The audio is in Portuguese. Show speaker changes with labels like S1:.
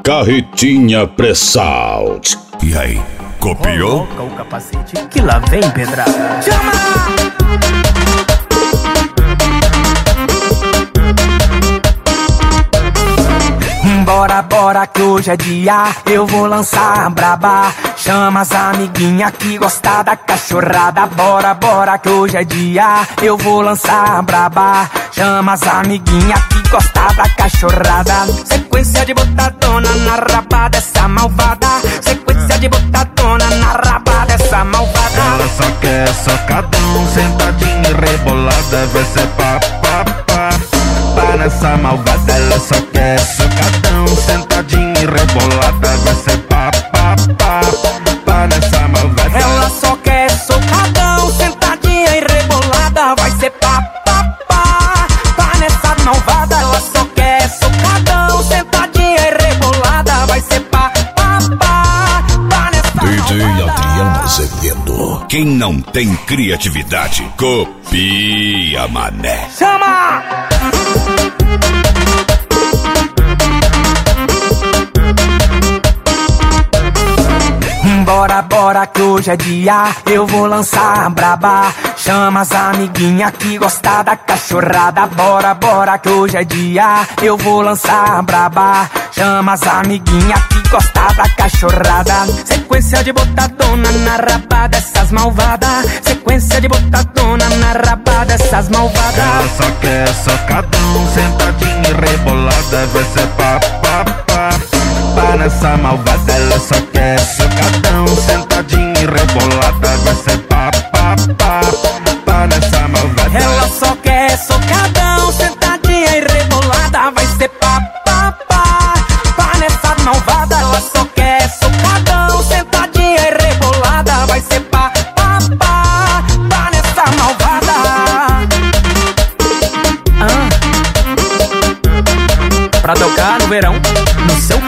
S1: Carretinha pré-sal.
S2: E aí, copiou?
S3: Coloca o capacete que lá vem pedrada. Chama! Bora, bora que hoje é dia, eu vou lançar a braba. Chama as amiguinha que gosta da cachorrada. Bora, bora que hoje é dia, eu vou lançar a braba. Chama as amiguinha que gosta da cachorrada. Sequência de botadona na raba dessa malvada. Sequência de botadona na raba dessa malvada.
S4: Ela só quer socadão, sentadinha e rebolada. Vai ser pá, pá, pá. Pá nessa malvada, ela só quer socadão, sentadinha e rebolada. Vai ser pá, pá, pá. Pá nessa malvada.
S3: Ela só quer socadão, sentadinha e rebolada. Vai ser pá, pá, pá. Pá nessa malvada. Ela só quer socadão, sentadinha e rebolada. Vai ser pá, pá, pá. Pá nessa
S1: DJ
S3: malvada.
S1: Adriano Azevedo.
S2: Quem não tem criatividade, copia, mané.
S3: Chama! Bora, bora que hoje é dia, eu vou lançar a braba. Chama as amiguinha que gosta da cachorrada. Bora, bora que hoje é dia, eu vou lançar a braba. Chama as amiguinha que gosta da cachorrada. Sequência de botadona na raba dessas malvadas. Sequência de botadona na raba dessas malvadas.
S4: Ela só quer socadão, sentadinha e rebolada. Vai ser pá, pá, pá. Pá nessa malvada, ela só quer socadão, sentadinha e rebolada. Vai ser pá, pá, pá. Pá nessa malvada.
S3: Ela só quer socadão, sentadinha e rebolada. Vai ser pá, pá, pá. Pá nessa malvada. Ela só quer socadão, sentadinha e rebolada. Vai ser pá, pá, pá. Pá nessa malvada. Pra tocar no verão, no seu